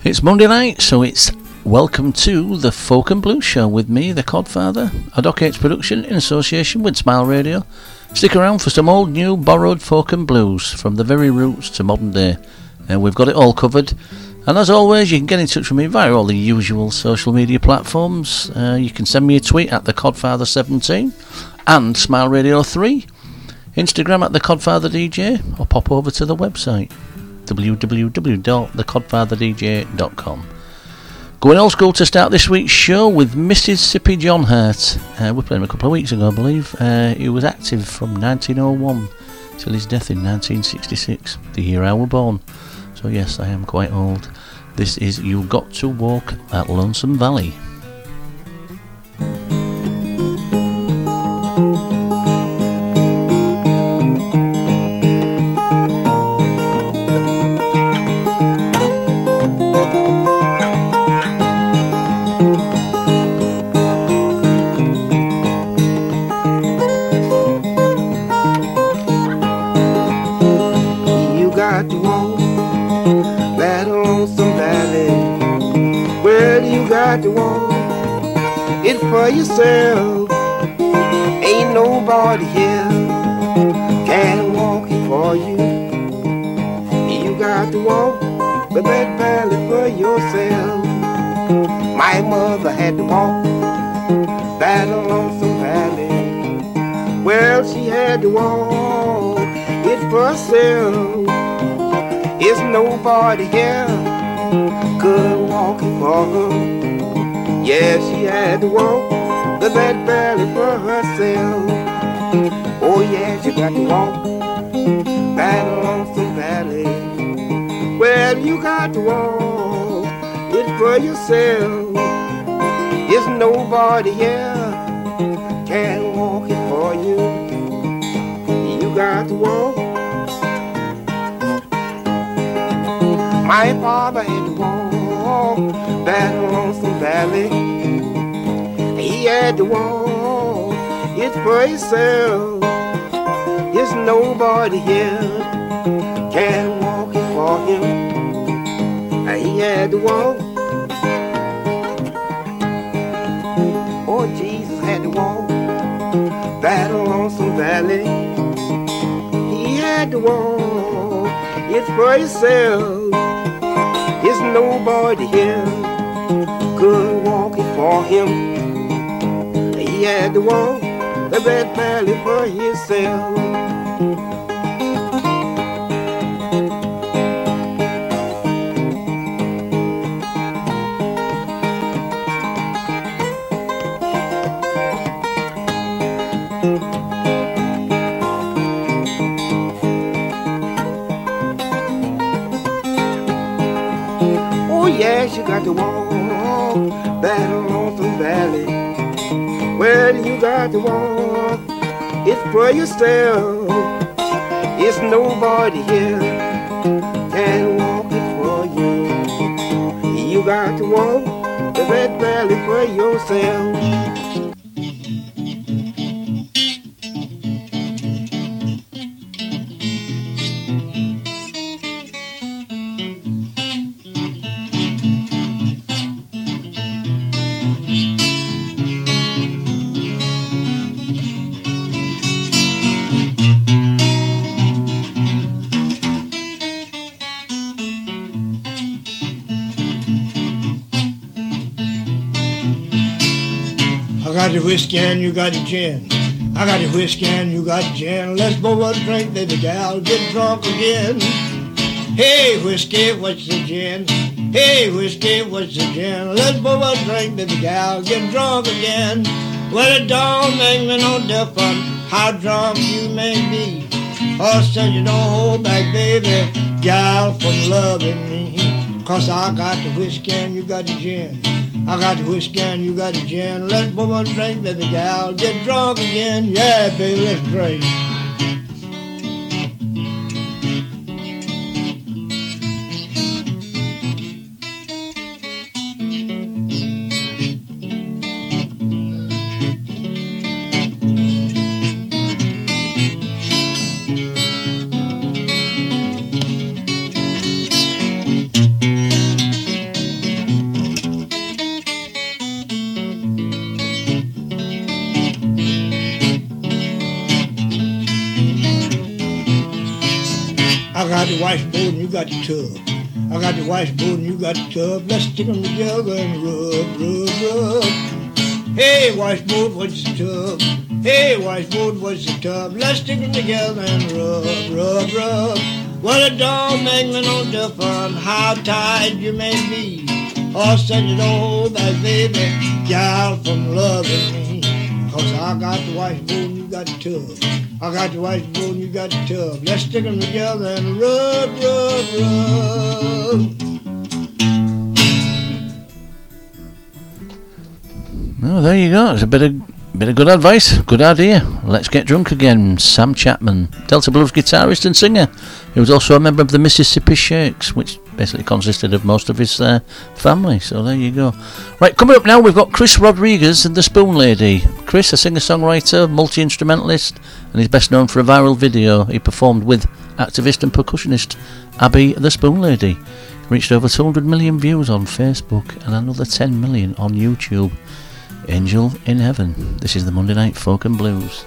It's Monday night, so it's welcome to the Folk and Blues Show with me, the Codfather, a Doc H production in association with Smile Radio. Stick around for some old, new, borrowed folk and blues from the very roots to modern day. We've got it all covered. And as always, you can get in touch with me via all the usual social media platforms. You can send me a tweet at the Codfather17 and Smile Radio 3, Instagram at the Codfather DJ, or pop over to the website www.thecodfatherdj.com. Going old school to start this week's show with Mississippi John Hurt. We played him a couple of weeks ago, I believe. He was active from 1901 till his death in 1966, the year I was born. So yes, I am quite old. This is You Got to Walk That Lonesome Valley. To walk it for yourself. Ain't nobody here can walk it for you. You got to walk the that valley for yourself. My mother had to walk that lonesome valley. Well, she had to walk it for herself. There's nobody here could walk it for her. Yeah, she had to walk the that valley for herself. Oh yeah, she got to walk that lonesome valley. Well, you got to walk it for yourself. There's nobody here can walk it for you. You got to walk. My father had to walk that lonesome valley. He had to walk it for himself. There's nobody here can walk it for him. He had to walk. Oh, Jesus had to walk that lonesome valley. He had to walk it for himself. There's nobody here could walk it for him. He had to walk the Red Valley for himself. Yes, you got to walk that lonesome valley. Well, you got to walk it for yourself. It's nobody here can walk it for you. You got to walk the Red Valley for yourself. I got the whiskey and you got the gin. I got the whiskey and you got the gin. Let's both drink, baby gal, get drunk again. Hey, whiskey, what's the gin? Hey, whiskey, what's the gin? Let's both drink, baby gal, get drunk again. Well, it don't make me no difference how drunk you may be. Or still you don't hold back, baby gal, from loving me. 'Cause I got the whiskey and you got the gin. I got the whiskey and you got the gin. Let's both drink, baby gal, get drunk again. Yeah, baby, let's drink. got the washboard and you got the tub. I got the washboard and you got the tub. Let's stick them together and rub, rub, rub. Hey, washboard, what's the tub? Hey, washboard, what's the tub? Let's stick them together and rub, rub, rub. Well, it don't make me no difference how tired you may be, or said you don't hold that baby gal from loving me. Cause I got the washboard and you got the tub. I got the washboard and you got the tub. Let's stick them together and rub, rub, rub. Oh, there you go. It's a bit of good advice, good idea. Let's get drunk again. Sam Chapman, Delta Blues guitarist and singer. He was also a member of the Mississippi Shakes, which basically consisted of most of his family. So there you go. Right, coming up now, we've got Chris Rodriguez and the Spoon Lady. Chris, a singer-songwriter, multi-instrumentalist, and he's best known for a viral video he performed with activist and percussionist Abby the Spoon Lady. Reached over 200 million views on Facebook and another 10 million on YouTube. Angel in Heaven. This is the Monday Night Folk and Blues.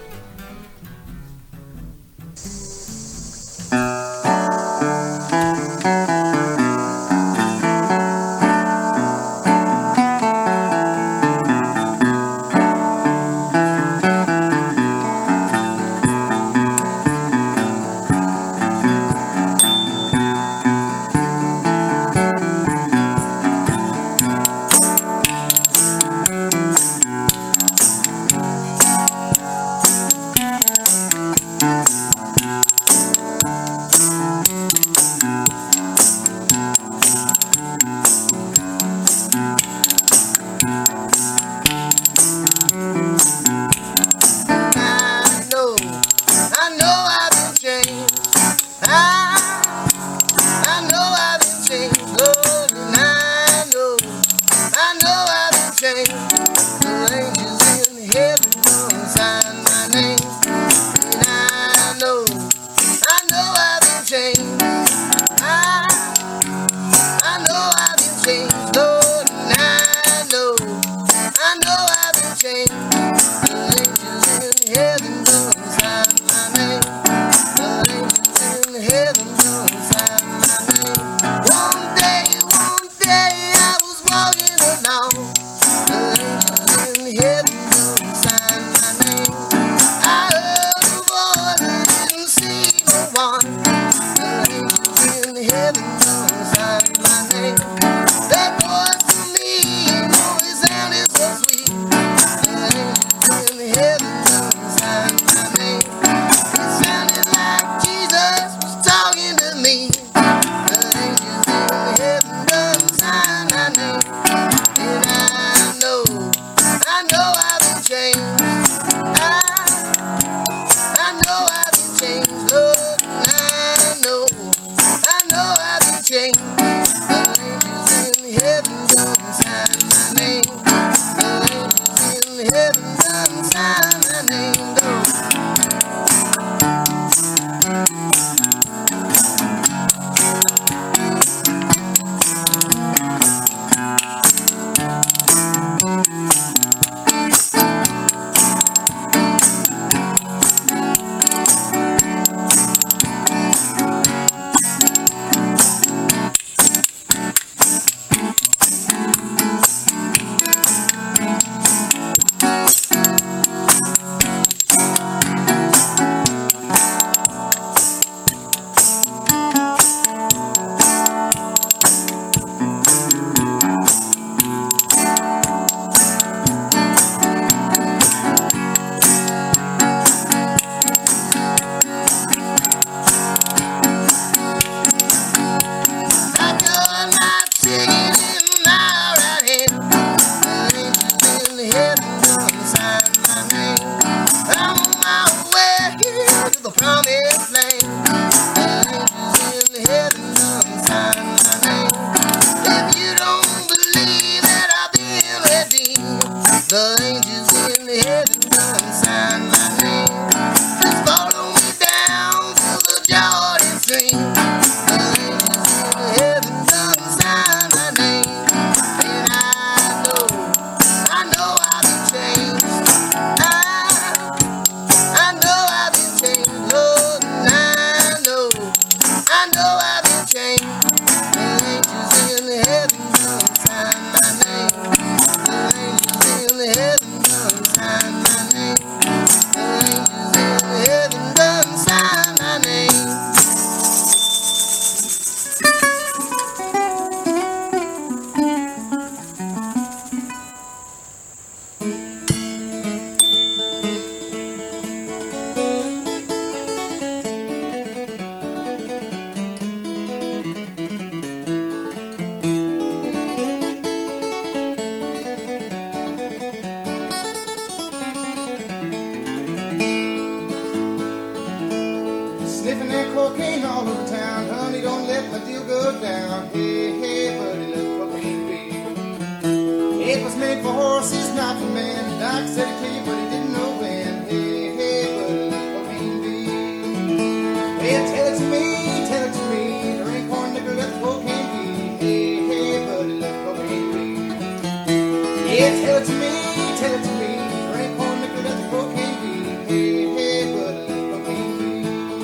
Heaven, sunshine. broke down. Hey, hey, buddy, let's cocaine be. It was made for horses, not for men. The doc said it came, but he didn't know when. Hey, hey, buddy, let's cocaine be. Well, tell it to me, tell it to me. There ain't corn nickel, let's cocaine be. Hey, hey, buddy, let's cocaine be. Yeah, tell it to me, tell it to me. There ain't corn nickel, let's cocaine be. Hey, hey, buddy, let's cocaine be.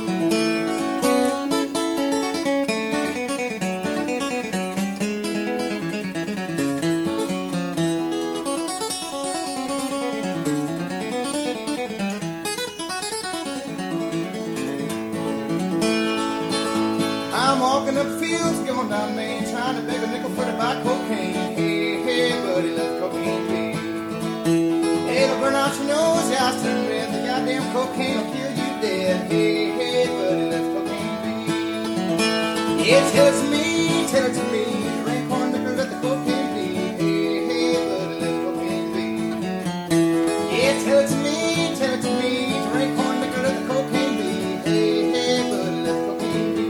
I'm walking up fields, going down Main, trying to beg a nickel for to buy cocaine. Hey, hey, buddy, let's cocaine be. Hey, it'll burn out your nose, your eyes turn red. The goddamn cocaine will kill you dead. Hey, hey, buddy, let's cocaine be. Yeah, tell it to me, tell it to me. There ain't corn nickel, let the cocaine be. Hey, hey, buddy, let's cocaine be. Yeah, tell it to me, tell it to me. There ain't corn nickel, let the cocaine be. Hey, hey, buddy, let's cocaine be.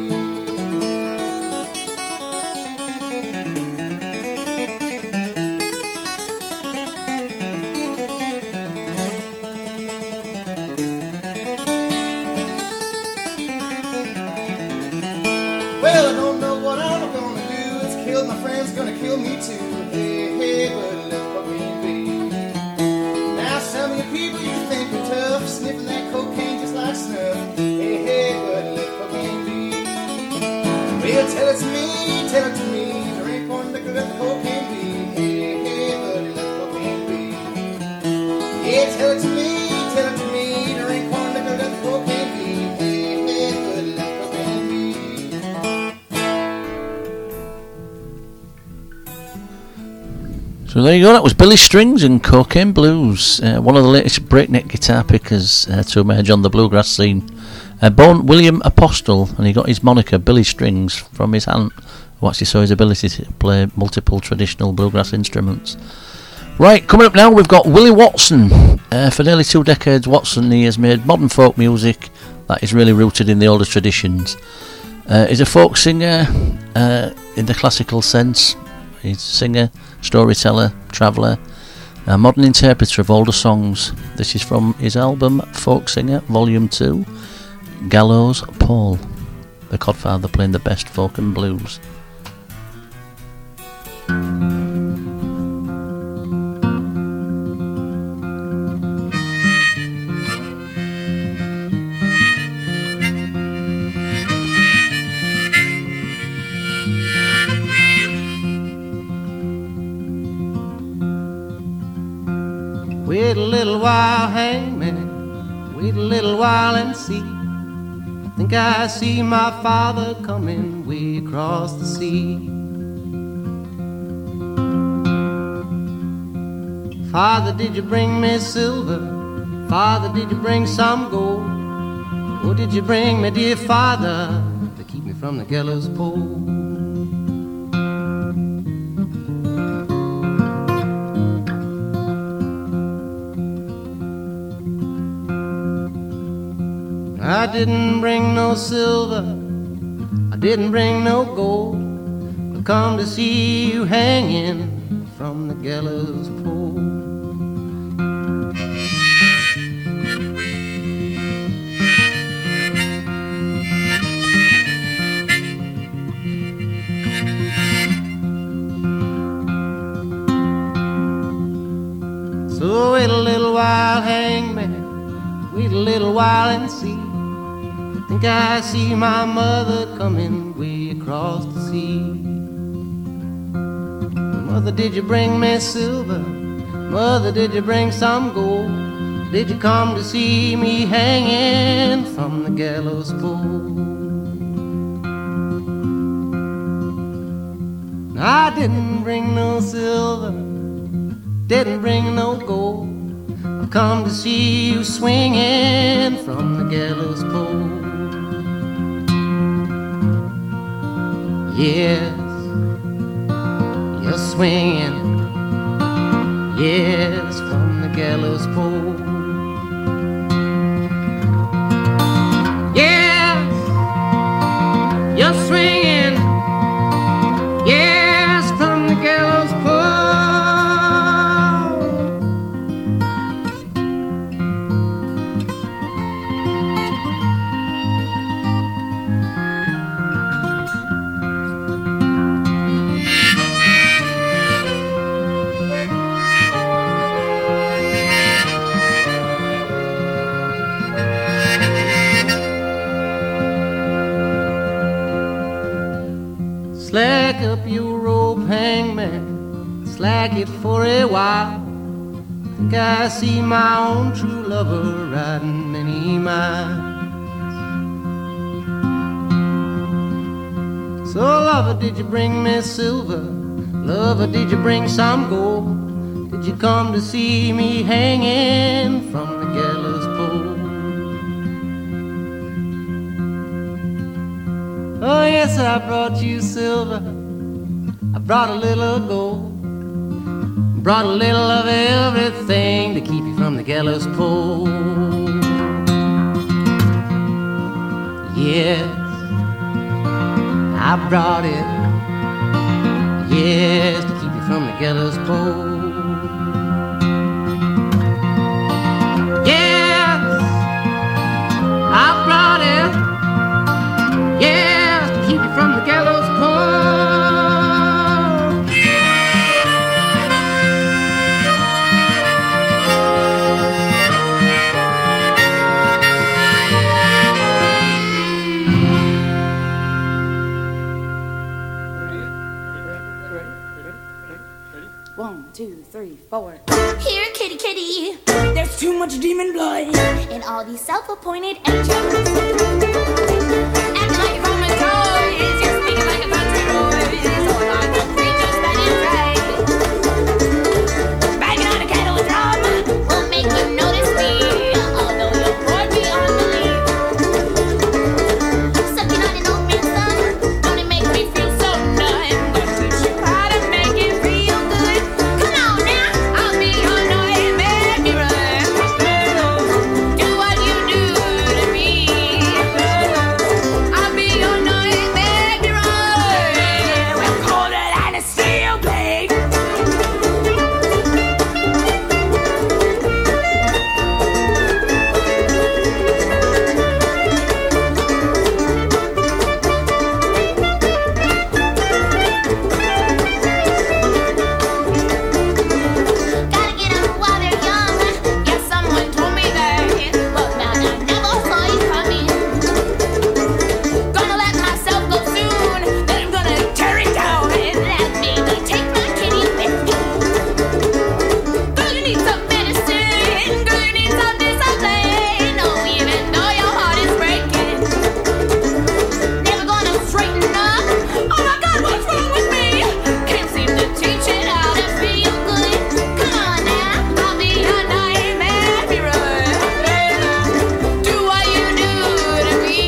Well, I don't know what I'm gonna do. It's killed my friends, gonna kill me too. Hey, hey, buddy, let's cocaine be. Now some of you people you think are tough, sniffing that cocaine just like snuff. Hey, hey, buddy, let's cocaine be. Well, tell it to me, tell it to me. There ain't corn nickel, let the cocaine be. Hey, hey, buddy, let's cocaine be. Yeah, tell it to me, tell it to me. There ain't corn nickel, let the cocaine be. Hey, hey, buddy, let's cocaine be. So there you go, that was Billy Strings and Cocaine Blues, one of the latest breakneck guitar pickers to emerge on the bluegrass scene. Born William Apostle, and he got his moniker Billy Strings from his aunt, who actually saw his ability to play multiple traditional bluegrass instruments. Right, coming up now we've got Willie Watson. For nearly 2 decades, Watson, he has made modern folk music that is really rooted in the older traditions. He's a folk singer in the classical sense. He's a singer, storyteller, traveller, a modern interpreter of older songs. This is from his album Folk Singer Volume 2, Gallows Paul, the Codfather playing the best folk and blues. Wait a little while, hangman, wait a little while and see. Think I see my father coming way across the sea. Father, did you bring me silver? Father, did you bring some gold? Or did you bring me, dear father, to keep me from the gallows pole? I didn't bring no silver, I didn't bring no gold. I've come to see you hanging from the gallows pole. So wait a little while, hangman, wait a little while and see. Think I see my mother coming way across the sea. Mother, did you bring me silver? Mother, did you bring some gold? Did you come to see me hanging from the gallows pole? I didn't bring no silver, didn't bring no gold. I've come to see you swinging from the gallows pole. Yes, you're swinging, yes, from the gallows pole. Yes, you're swinging, your rope, hangman, slack it for a while. Think I see my own true lover riding many miles. So lover, did you bring me silver? Lover, did you bring some gold? Did you come to see me hanging from the gallows pole? Oh yes, I brought you silver, I brought a little gold, brought a little of everything to keep you from the gallows pole. Yes, I brought it, yes, to keep you from the gallows pole. Yes, I brought it, yes, to keep you from the gallows pole. One, two, three, four. Here, kitty, kitty, There's too much demon blood. and all these self-appointed angels. Acting like a common toys, you're speaking like a country boy. All kinds of creatures that you drag. Banging on a kettle drum will make you notice me, although you'll bore beyond belief. Sucking on an old man's son, don't it make me feel so numb? Gonna teach you how to make it feel good. Come on now, I'll be your nightmare mirror. Do what you do to me. I'll be your nightmare mirror. We're colder than a steel blade. Gotta get up while they're young. Yeah, someone told me that. But now I never saw you coming. Gonna let myself go soon. Then I'm gonna tear it down. And that means I take my kitty with me. Girl, you need some medicine. Girl, you need some discipline. Oh, even though your heart is breaking. Never gonna straighten up. Oh my God, what's wrong with me? Can't seem to teach it how to feel good. Come on now, I'll be your nightmare mirror. Do what you do to me.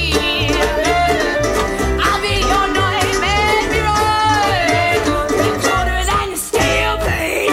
I'll be your nightmare mirror. You're colder than a steel blade.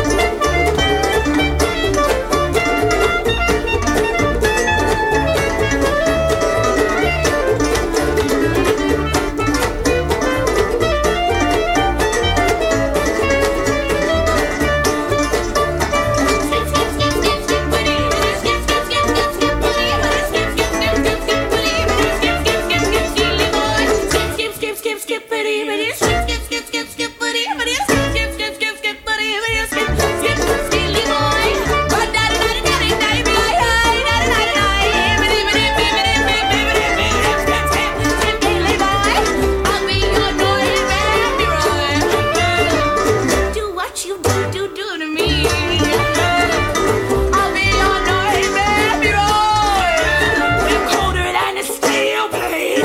Do what you do to me. I'll be your nightmare mirror. We're colder than a steel blade.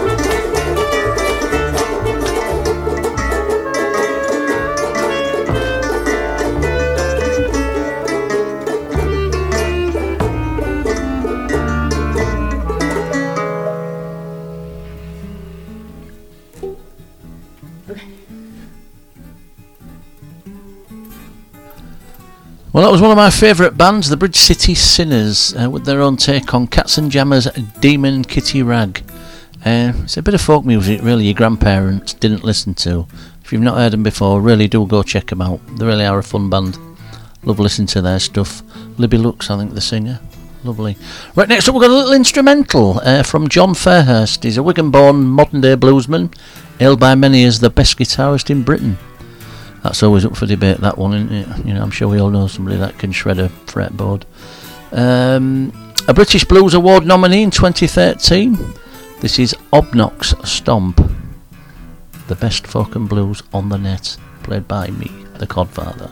Well, that was one of my favourite bands, the Bridge City Sinners, with their own take on Cats and Jammers' Demon Kitty Rag. It's a bit of folk music, really, your grandparents didn't listen to. If you've not heard them before, really do go check them out. They really are a fun band. Love listening to their stuff. Libby Lux, I think, the singer. Lovely. Right, next up we've got a little instrumental from John Fairhurst. He's a Wigan-born modern-day bluesman, hailed by many as the best guitarist in Britain. That's always up for debate, that one, isn't it? You know, I'm sure we all know somebody that can shred a fretboard. A British Blues Award nominee in 2013. This is Obnox Stomp. the best folk and blues on the net, played by me, the Codfather.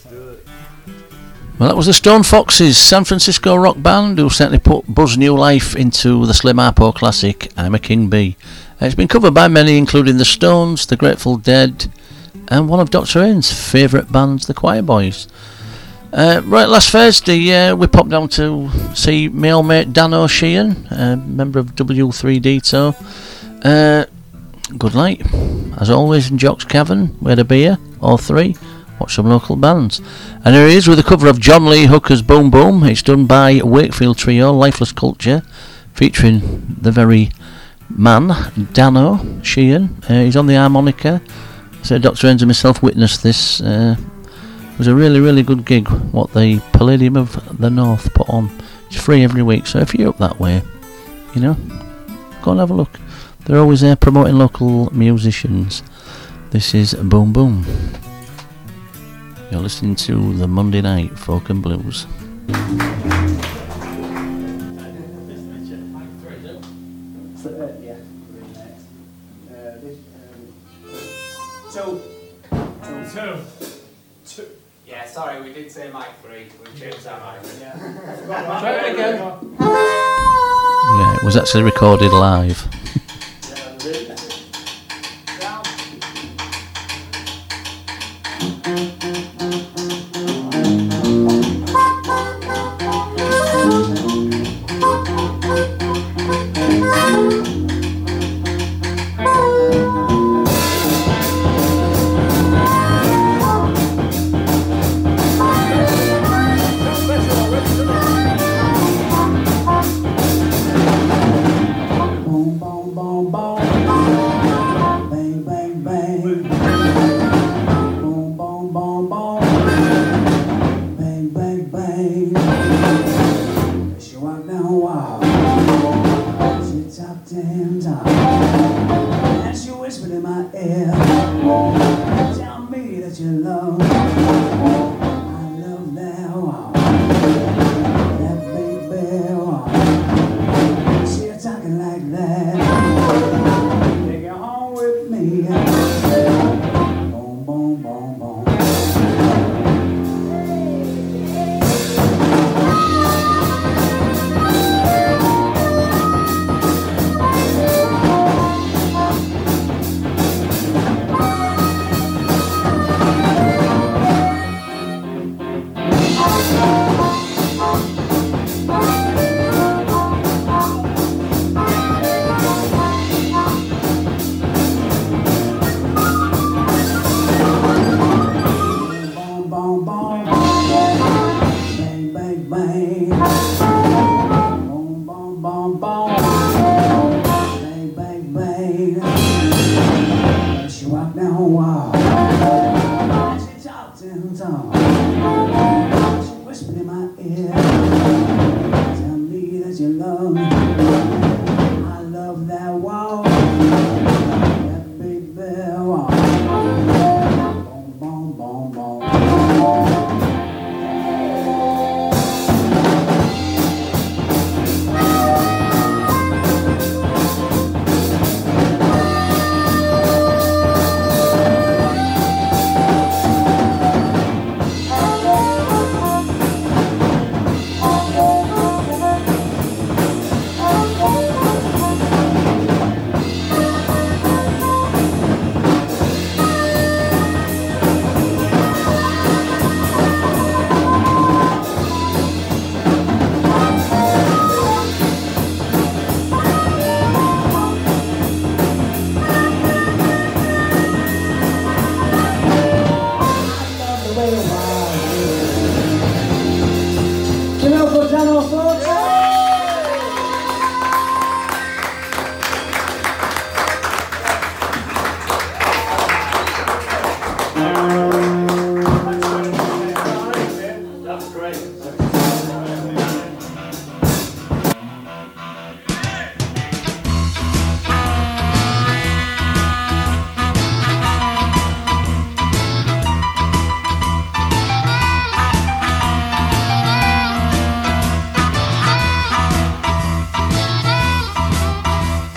Well, that was the Stone Foxes, San Francisco rock band, who certainly put buzz new life into the Slim Harpo classic, I'm a King Bee. It's been covered by many, including the Stones, the Grateful Dead, and one of Dr. Ains' favourite bands, the Choir Boys. Right, last Thursday we popped down to see my old mate Dan O'Sheehan, member of W3D2. Good night, as always, in Jock's Cavern. We had a beer, or three, watched some local bands. And here he is with a cover of John Lee Hooker's Boom Boom. It's done by Wakefield Trio, Lifeless Culture, featuring the very man, Dan O'Sheehan. He's on the harmonica. So Dr. Ains and myself witnessed this. It was a really, really good gig, what the Palladium of the North put on. It's free every week, so if you're up that way, you know, go and have a look. They're always there promoting local musicians. This is Boom Boom. You're listening to the Monday Night Folk and Blues. Two. Yeah, sorry, we did say mic 3. We've changed that mic. Yeah. Try it again. Yeah, it was actually recorded live.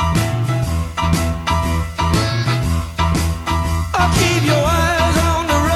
Keep your eyes on the road.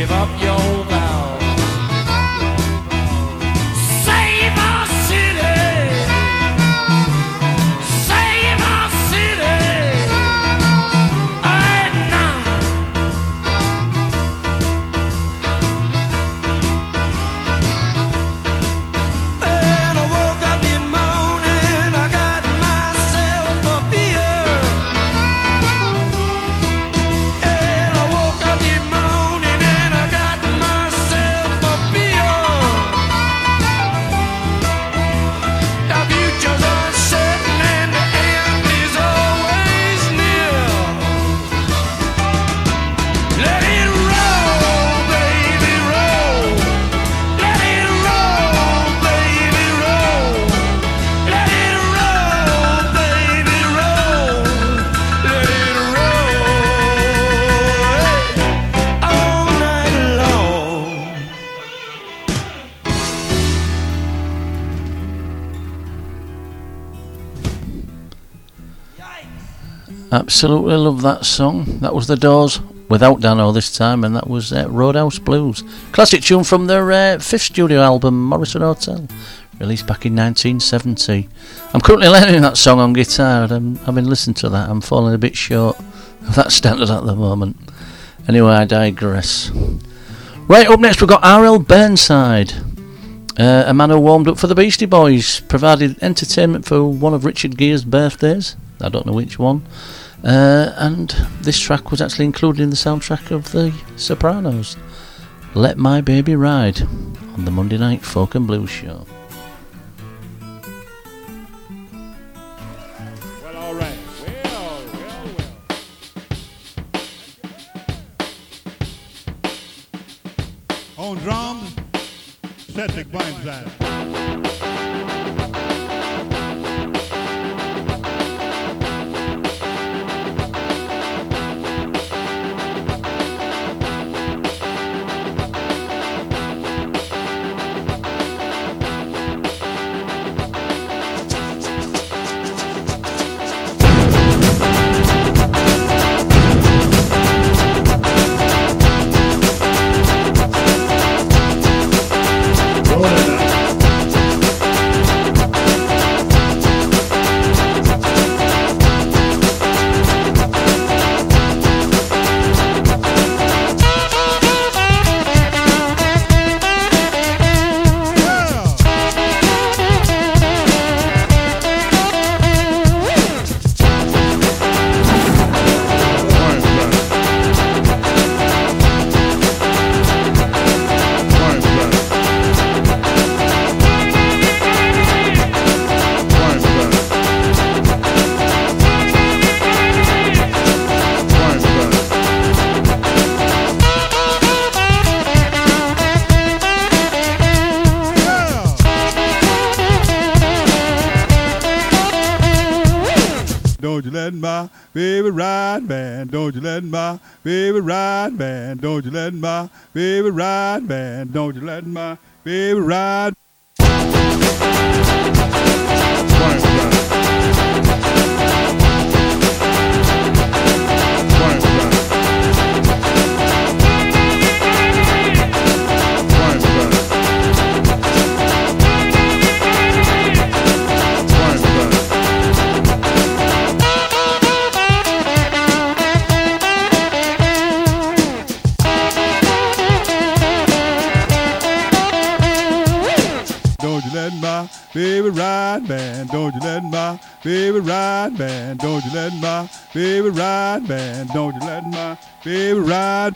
Give up your vows. Save our city. Save our city. Right now. And I woke up this morning, I got myself a beer. And I woke up this morning and I got myself a beer. The future's uncertain and the end is always near. Let it roll, baby, roll. Let it roll, baby, roll. Let it roll, baby, roll. Let it roll all night long. Absolutely love that song. That was The Doors, without Dano this time, and that was Roadhouse Blues. Classic tune from their fifth studio album, Morrison Hotel, released back in 1970. I'm currently learning that song on guitar, and I've been listening to that. I'm falling a bit short of that standard at the moment. Anyway, I digress. Right, up next we've got R.L. Burnside, a man who warmed up for the Beastie Boys, provided entertainment for one of Richard Gere's birthdays. I don't know which one. And this track was actually included in the soundtrack of The Sopranos. Let My Baby Ride on the Monday Night Folk and Blues Show. Well, all right. Well. On drums, Cedric Burnside. Don't you let my baby ride, man. Don't you let my baby ride, man. Don't you let my baby ride, man. Don't you let my baby ride. Don't you let my baby ride, man. Don't you let my baby ride, man. Don't you let my baby ride, man. Don't you let my baby ride.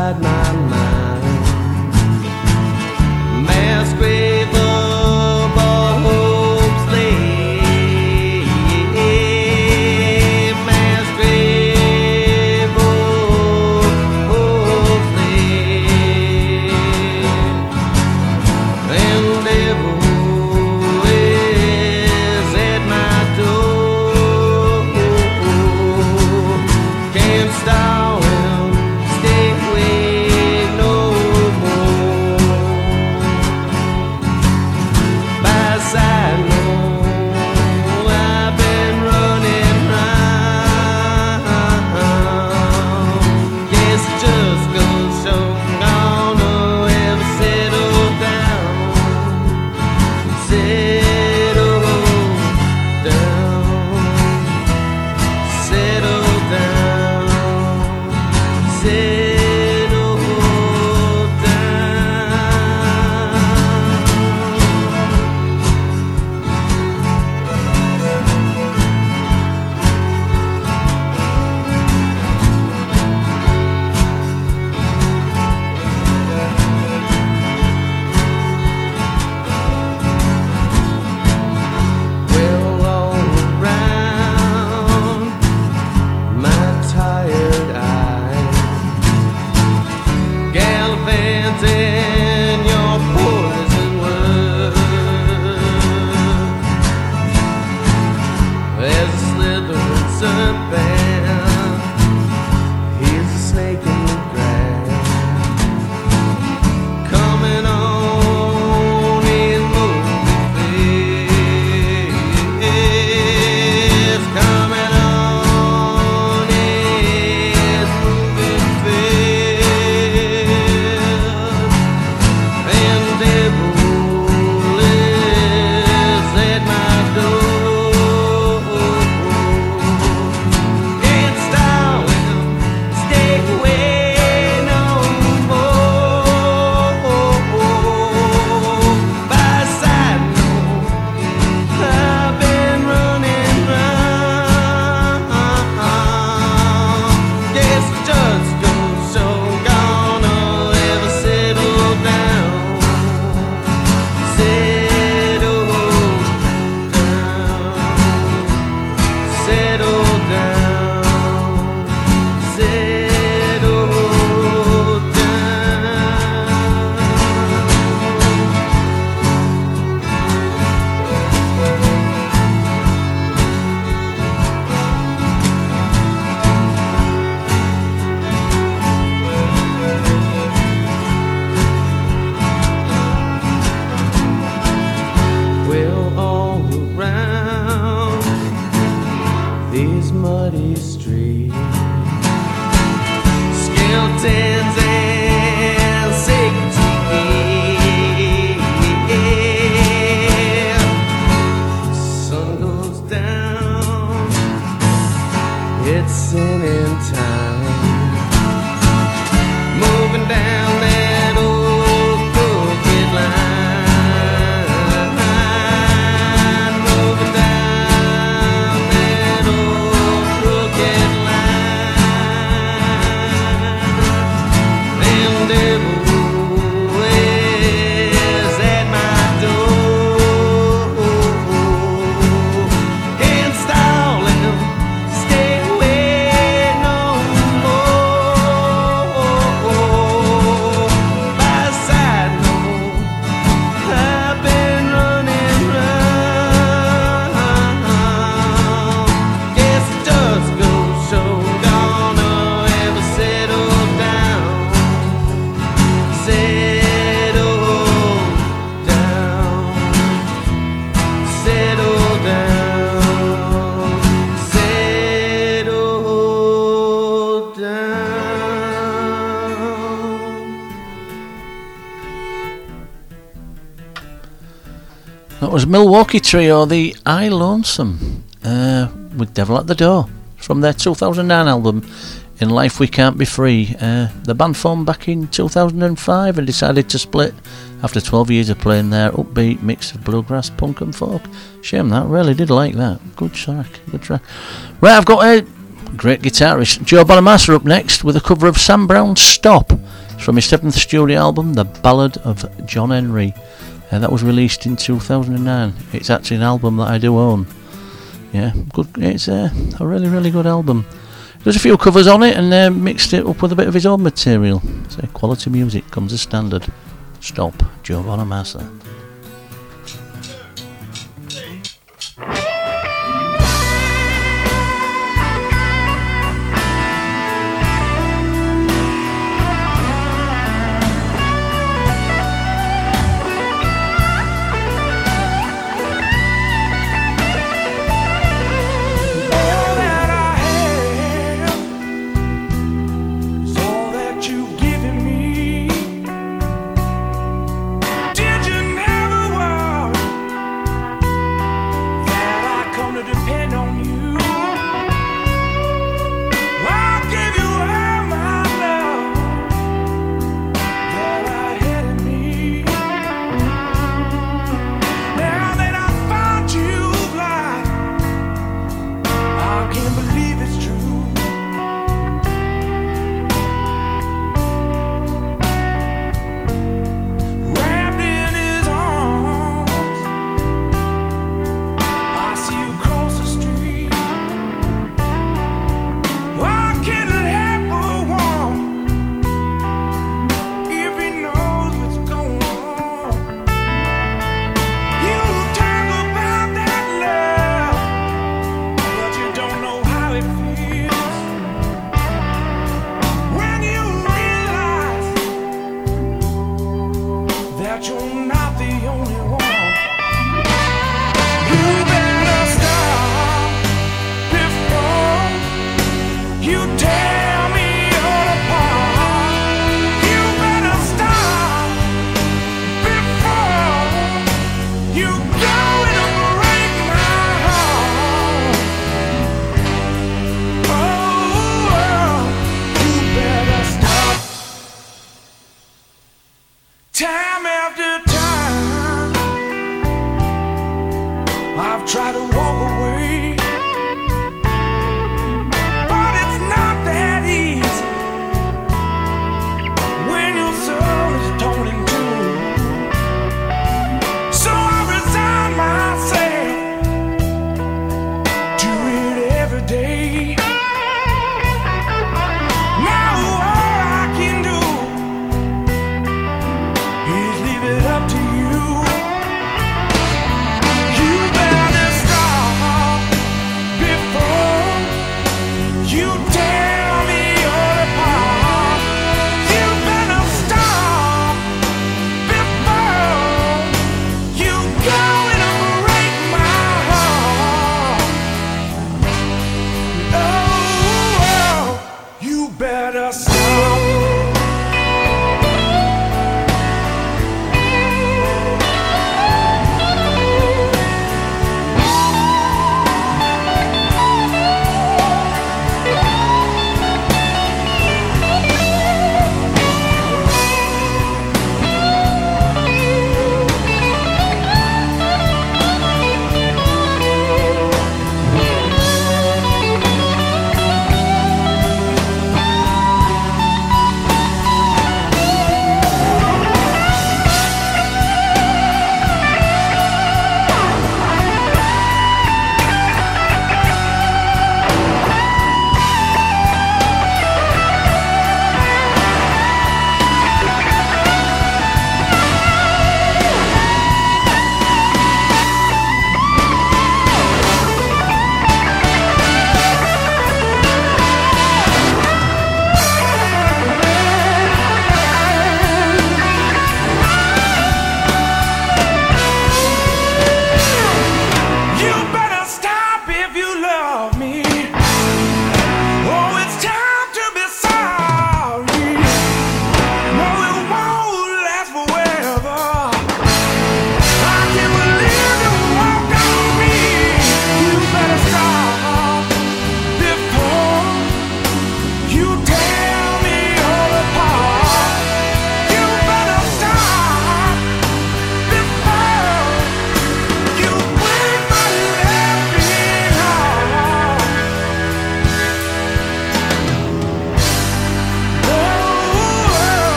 inside my mind. Mass grave of all hopes laid. Mass grave of hopes laid. And devil is at my door. Can't stop him, stay away no more. By side, no, I've been running round. Guess it just goes so gonna ever settle down. Settle down. Settle down. Settle well all around my tired eyes, gallivanting your poison words. There's a slithering serpent, here's a snake in the grass, coming on in moving face, coming on in moving face. And devil is at my door. Can't stop him, stay away no more. By side, no, I've been running round. Guess it just goes so gonna ever settle down. Settle down. Settle down. Settle down. Well, all around these muddy streets, skeletons and sacred sun goes down, it's sinning time. Moving down that old crooked line. Moving down that old crooked line. And devil is at my door. Can't stall him, stay away no more. By side, no, I've been running round. Guess it just goes so gonna ever settle down. Settle down. Settle down. Settle down. That was Milwaukee Trio, the I Lonesome, with Devil at the Door, from their 2009 album, In Life We Can't Be Free. The band formed back in 2005 and decided to split after 12 years of playing their upbeat mix of bluegrass, punk and folk. Shame that, really did like that. Good track, good track. Right, I've got a great guitarist, Joe Bonamassa, up next with a cover of Sam Brown's Stop. It's from his 7th studio album, The Ballad of John Henry. That was released in 2009. It's actually an album that I do own. Yeah, good. It's a really, really good album. There's a few covers on it, and mixed it up with a bit of his own material. So quality music comes as standard. Stop, Joe Bonamassa. Is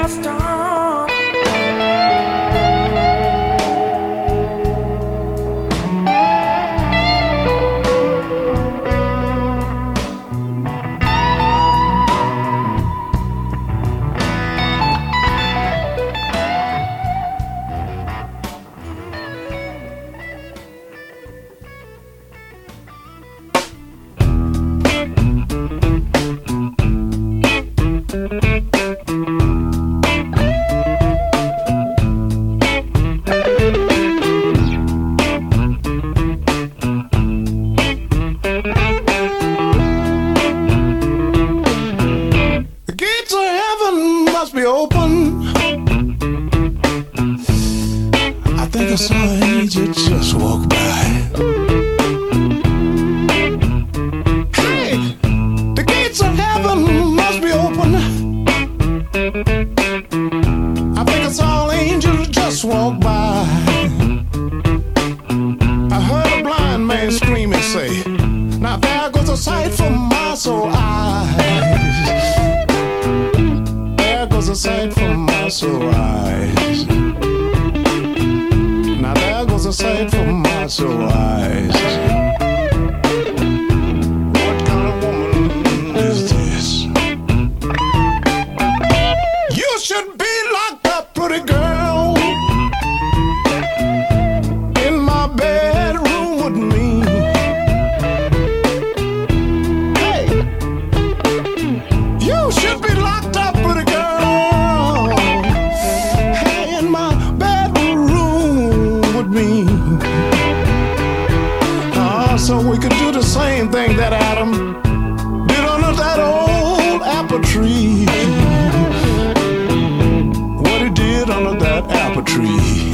storm. The gates of heaven must be open. I think I saw an angel just walk by. Hey, the gates of heaven must be open. I think I saw an angel just walk by. I heard a blind man scream and say, now there goes a sight for my soul eyes. There goes a sight for my soul eyes. Now there goes a sight for my soul eyes. What kind of woman is this? You should be locked up, pretty girl, in my bedroom with me. Hey, you should be locked up, pretty girl, hey, in my bedroom with me. So we could do the same thing that Adam did under that old apple tree. What he did under that apple tree.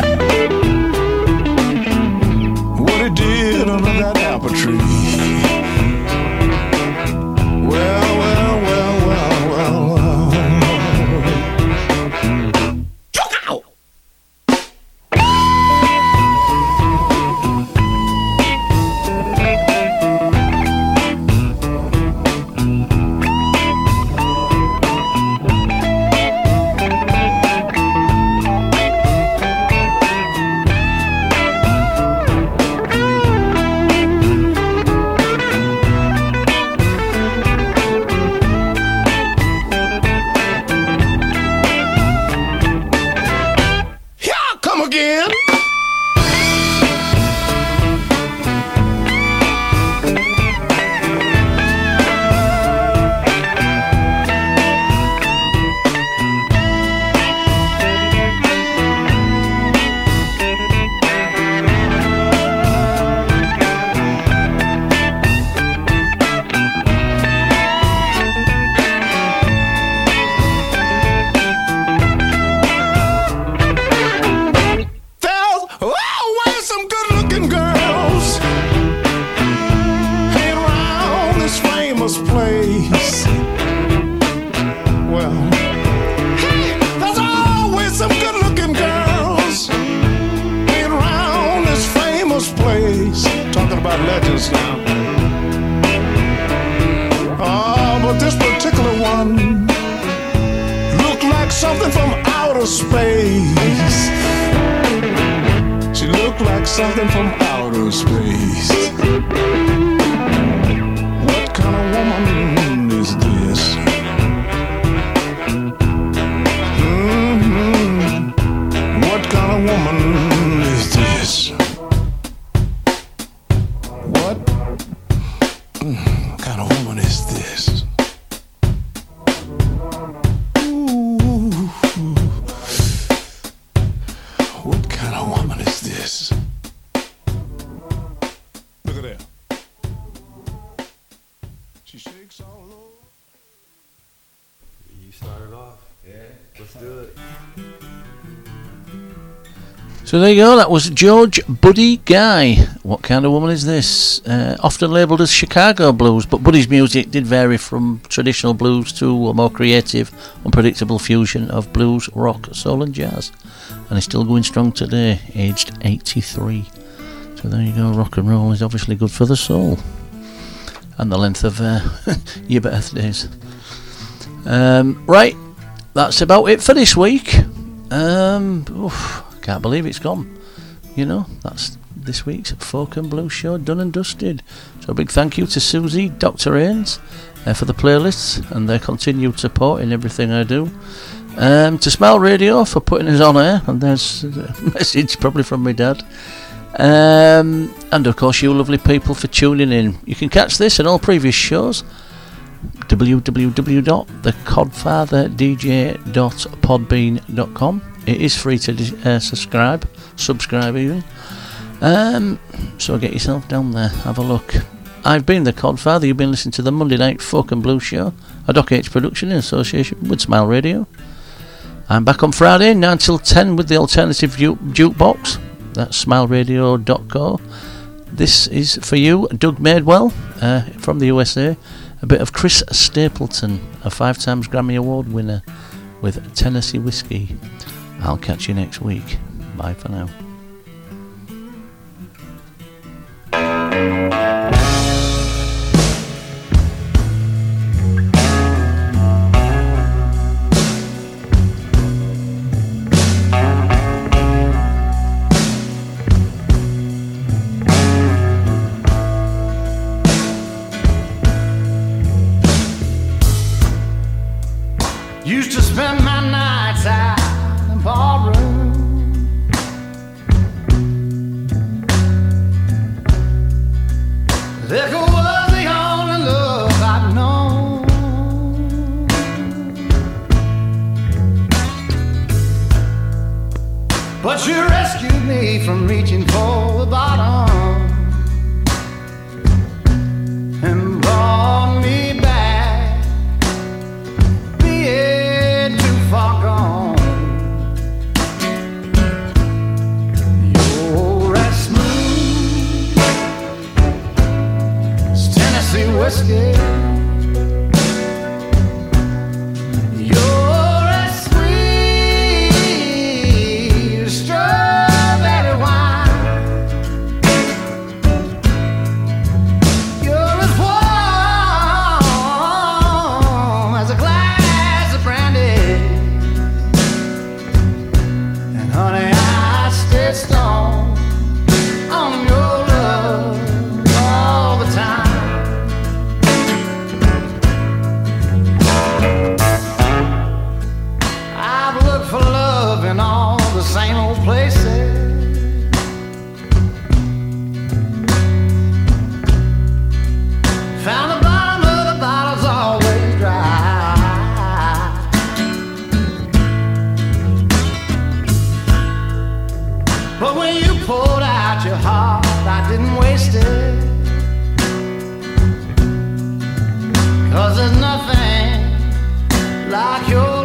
What he did under that apple tree. Well, well, well, well, well, well. Choke out! Here I come again. There's always some good-looking girls hanging around this famous place. Well, hey, there's always some good-looking girls hanging around this famous place. Talking about legends now. Oh, but this particular one looked like something from outer space. She looked like something from outer space. What kind of woman is this? What kind of woman is this? What kind of woman is this? Ooh. What kind of woman is this? Look at that. She shakes all over. You started off. Yeah. Let's do it. So there you go, that was George Buddy Guy. What kind of woman is this? Often labelled as Chicago blues, but Buddy's music did vary from traditional blues to a more creative, unpredictable fusion of blues, rock, soul and jazz. And he's still going strong today, aged 83. So there you go, rock and roll is obviously good for the soul. And the length of your birthdays. Right, that's about it for this week. Can't believe it's gone. You know, that's this week's Folk and Blues show done and dusted. So a big thank you to Susie, Dr. Ains, for the playlists and their continued support in everything I do. To Smile Radio for putting us on air, and there's a message probably from my dad. And of course you lovely people for tuning in. You can catch this and all previous shows www.thecodfatherdj.podbean.com. It is free to subscribe even. So get yourself down there, have a look. I've been the Codfather. You've been listening to the Monday Night Folk and Blues show, a Doc H production in association with Smile Radio. I'm back on Friday 9 till 10 with the alternative jukebox. That's smileradio.co. This is for you, Doug Madewell from the USA. A bit of Chris Stapleton, a 5 times Grammy Award winner with Tennessee Whiskey. I'll catch you next week. Bye for now. Used to spend my nights out in ballroom. Liquor was the only love I'd known. But you rescued me from reaching for the bottom and brought me back, being too far gone. You're as smooth as Tennessee whiskey. You're as sweet as strawberry wine. You're as warm as a glass of brandy. And honey, I stay strong on your love all the time. I've looked for love in all the same old places. Found the bottom of the bottle's always dry. But when you poured out your heart, I didn't waste it. 'Cause there's nothing like your